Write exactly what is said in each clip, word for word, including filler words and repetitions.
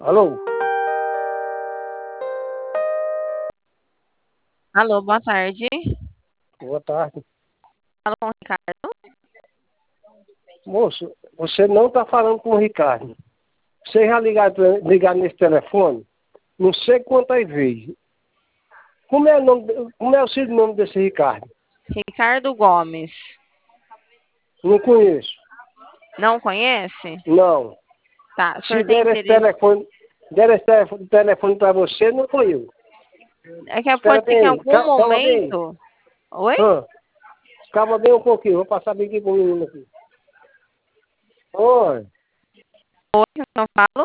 Alô? Alô, boa tarde. Boa tarde. Fala com o Ricardo. Moço, você não está falando com o Ricardo. Você já ligaram ligar nesse telefone? Não sei quantas vezes. Como é o, nome, como é o seu nome desse Ricardo? Ricardo Gomes. Não conheço. Não conhece? Não. Tá, o senhor Se tem der esse interesse? telefone, der esse telefone, telefone para você, não foi eu. É que Espera pode ser que bem em aí. algum Calma, calma bem aí. momento... Oi? Ah, calma bem um pouquinho. Vou passar bem aqui com o menino aqui. Oi. Oi, eu falo.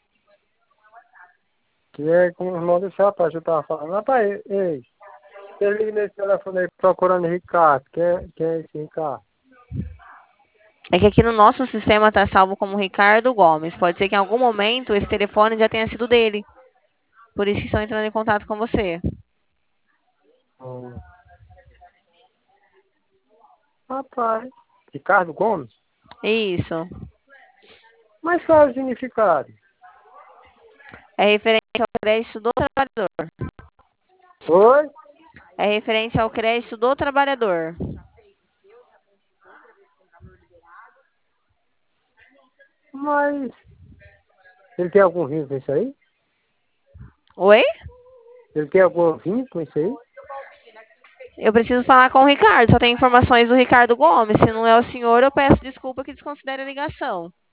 Que é com o irmão desse rapaz que eu estava falando. Rapaz, ei. Eu ligo nesse telefone aí procurando Ricardo. Quem é, quem é esse Ricardo? É que aqui no nosso sistema tá salvo como Ricardo Gomes. Pode ser que em algum momento esse telefone já tenha sido dele. Por isso que estão entrando em contato com você. Hum. Rapaz. Ricardo Gomes? Isso. Mas qual é o significado? É referente ao crédito do trabalhador. Oi? É referente ao crédito do trabalhador. Mas ele tem algum vínculo com isso aí? Oi? Ele tem algum vínculo com isso aí? Eu preciso falar com o Ricardo. Só tem informações do Ricardo Gomes. Se não é o senhor, eu peço desculpa que desconsidere a ligação.